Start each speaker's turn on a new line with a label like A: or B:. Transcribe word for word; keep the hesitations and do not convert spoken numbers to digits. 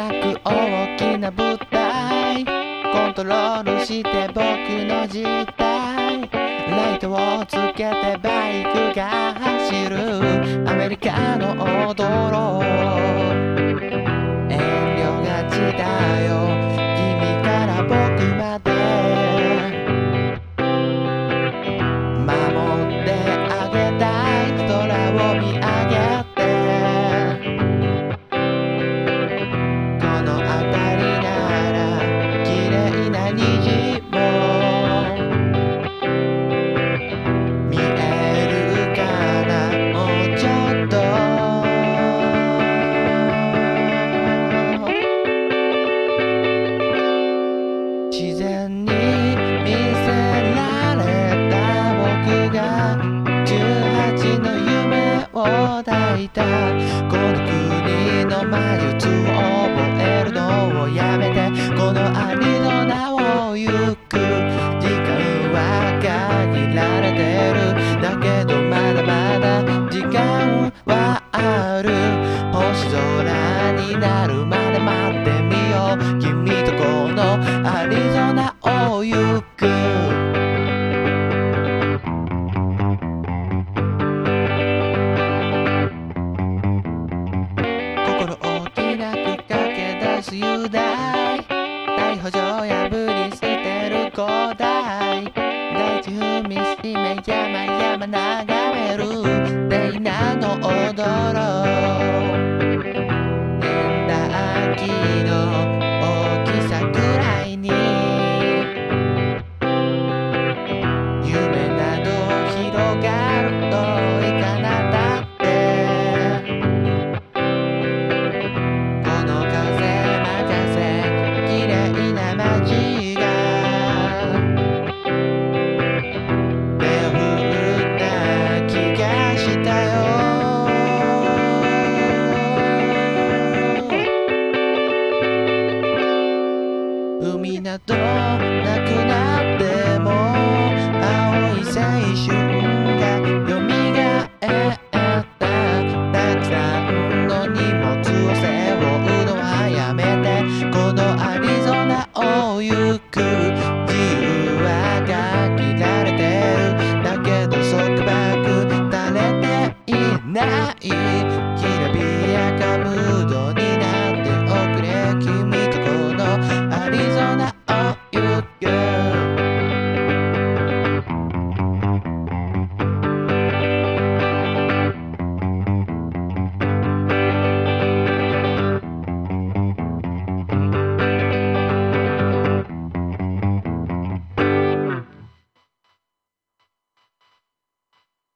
A: なく大きな舞台コントロールして僕の時代ライトをつけてバイクが走るアメリカの道路遠慮がちだよ君から僕まで守ってあげたい空を見上げてこの辺りなら綺麗な虹も見えるかなもうちょっと自然に見せられた僕がじゅうはちの夢を抱いたこの国の魔術を覚えるのをやめてこのアリゾナを行く時間は限られてるだけどまだまだ時間はある星空になるまで待ってみよう君とこのアリゾナを行く心置きなく駆け出す雄大逮捕状破り捨てる古代大地踏みしめ山々な